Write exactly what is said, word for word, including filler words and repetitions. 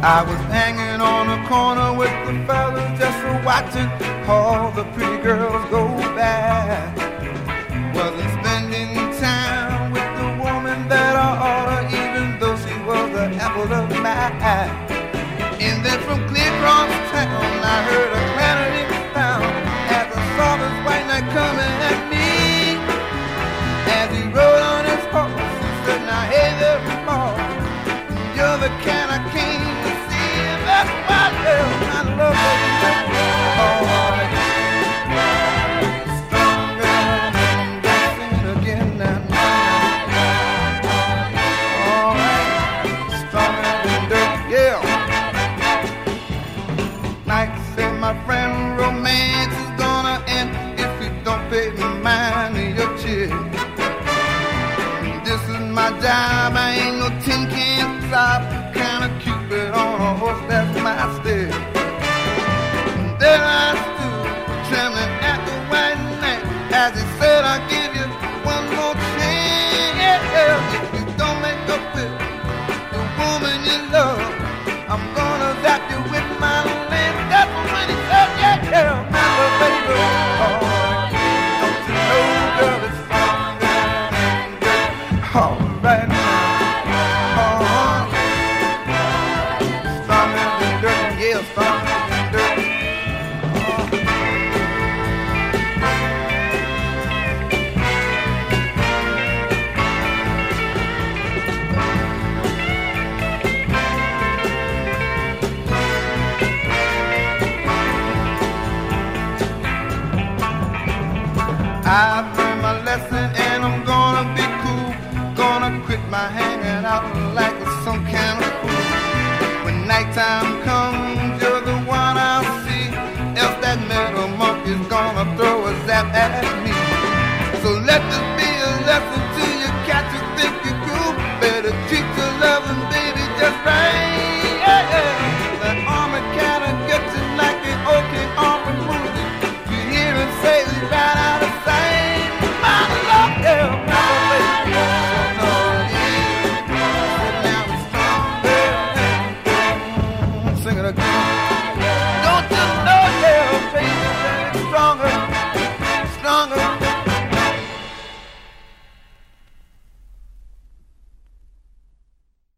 I was hanging on a corner with the fellas, just watching all the pretty girls go by. Wasn't spending time with the woman that I oughta, even though she was the apple of my eye. And then from clear across town, I heard a clattering sound as I saw this white knight coming at me. As he rode on his horse, he said, "Now hey there, boy, you're the kind I came to see, and that's why I love you." All right. Stronger than dancing again now. All right. Stronger than dirt, yeah. Night said, "My friend, romance is gonna end if you don't pay me mind your chick. This is my job, I ain't no tin can stop. Kind of Cupid on a horse, that's my stick." And there I stood, trembling at the white knight, as he said, "I'll give you one more chance. If you don't make up with the woman you love, I'm gonna zap you with my lance." That's when he said, "Yeah, girl, my little baby, oh, don't you know, girl, it's stronger than dirt." All right now, oh, stronger than dirt, yeah, stronger than dirt. I've learned my lesson and I'm gonna be cool. Gonna quit my hanging out like some kind of fool. When nighttime comes, you're the one I'll see. Else that metal monkey's gonna throw a zap at me. So let this be a lesson